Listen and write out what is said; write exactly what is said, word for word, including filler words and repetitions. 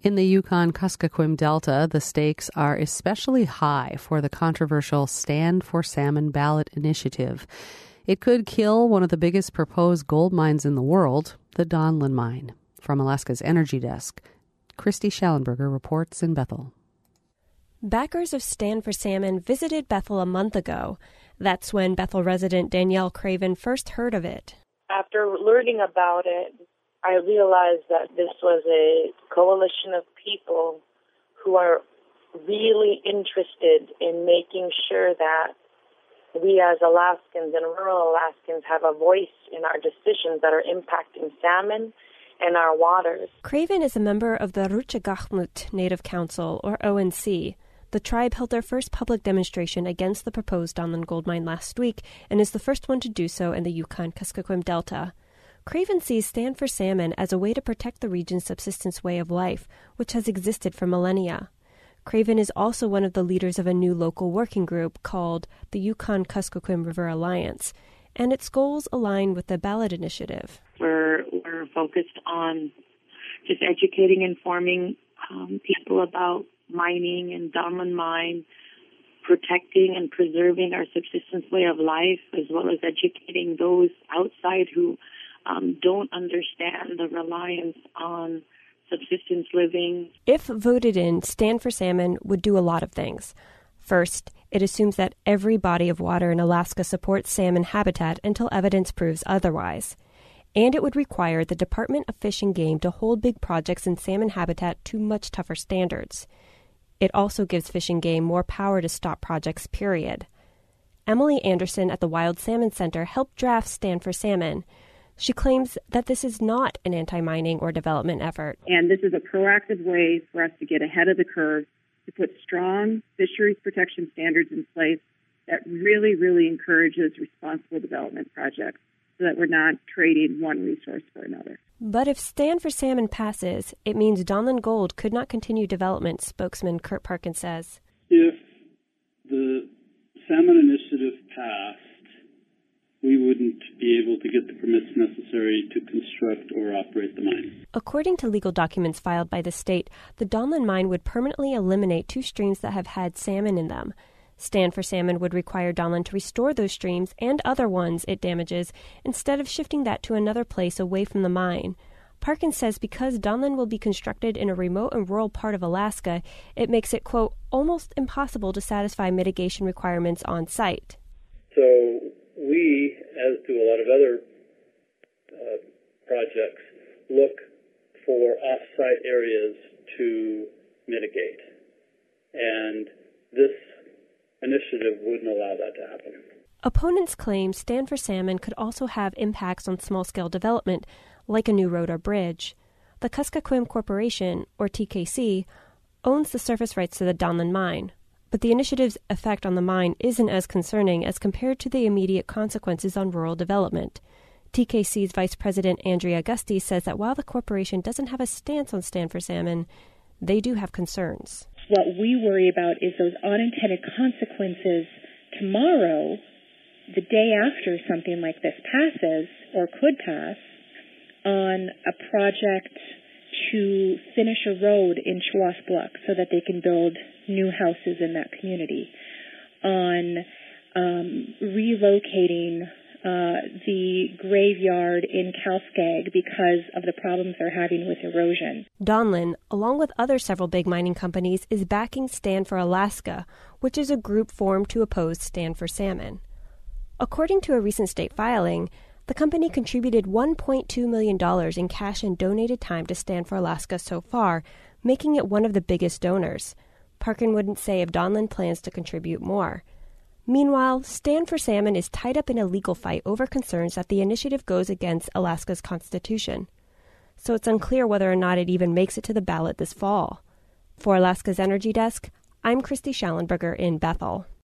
In the Yukon-Kuskokwim Delta, the stakes are especially high for the controversial Stand for Salmon ballot initiative. It could kill one of the biggest proposed gold mines in the world, the Donlin Mine. From Alaska's Energy Desk, Kristi Schallenberger reports in Bethel. Backers of Stand for Salmon visited Bethel a month ago. That's when Bethel resident Danielle Craven first heard of it. After learning about it, I realized that this was a coalition of people who are really interested in making sure that we as Alaskans and rural Alaskans have a voice in our decisions that are impacting salmon and our waters. Craven is a member of the Rutjagahmut Native Council, or O N C. The tribe held their first public demonstration against the proposed Donlin gold mine last week and is the first one to do so in the Yukon-Kuskokwim Delta. Craven sees Stand for Salmon as a way to protect the region's subsistence way of life, which has existed for millennia. Craven is also one of the leaders of a new local working group called the Yukon-Kuskokwim River Alliance, and its goals align with the ballot initiative. We're, we're focused on just educating, informing um, people about mining and Donlin Mine, protecting and preserving our subsistence way of life, as well as educating those outside who um, don't understand the reliance on subsistence living. If voted in, Stand for Salmon would do a lot of things. First, it assumes that every body of water in Alaska supports salmon habitat until evidence proves otherwise. And it would require the Department of Fish and Game to hold big projects in salmon habitat to much tougher standards. It also gives Fish and Game more power to stop projects, period. Emily Anderson at the Wild Salmon Center helped draft Stand for Salmon. She claims that this is not an anti-mining or development effort. And this is a proactive way for us to get ahead of the curve, to put strong fisheries protection standards in place that really, really encourages responsible development projects so that we're not trading one resource for another. But if Stand for Salmon passes, it means Donlin Gold could not continue development, spokesman Kurt Parkin says. If the Salmon Initiative passed, we wouldn't be able to get the permits necessary to construct or operate the mine. According to legal documents filed by the state, the Donlin Mine would permanently eliminate two streams that have had salmon in them. Stand for Salmon would require Donlin to restore those streams and other ones it damages instead of shifting that to another place away from the mine. Parkin says because Donlin will be constructed in a remote and rural part of Alaska, it makes it, quote, almost impossible to satisfy mitigation requirements on site. So we, as do a lot of other uh, projects, look for off-site areas to mitigate. And this initiative wouldn't allow that to happen. Opponents claim Stand for Salmon could also have impacts on small-scale development, like a new road or bridge. The Kuskokwim Corporation, or T K C, owns the surface rights to the Donlin Mine, but the initiative's effect on the mine isn't as concerning as compared to the immediate consequences on rural development. T K C's Vice President Andrea Augusti says that while the corporation doesn't have a stance on Stand for Salmon, they do have concerns. What we worry about is those unintended consequences tomorrow, the day after something like this passes, or could pass, on a project to finish a road in Chewasbluk so that they can build new houses in that community, on um, relocating uh, the graveyard in Kalskag because of the problems they're having with erosion. Donlin, along with other several big mining companies, is backing Stand for Alaska, which is a group formed to oppose Stand for Salmon. According to a recent state filing, the company contributed one point two million dollars in cash and donated time to Stand for Alaska so far, making it one of the biggest donors. Parkin wouldn't say if Donlin plans to contribute more. Meanwhile, Stand for Salmon is tied up in a legal fight over concerns that the initiative goes against Alaska's constitution. So it's unclear whether or not it even makes it to the ballot this fall. For Alaska's Energy Desk, I'm Kristi Schallenberger in Bethel.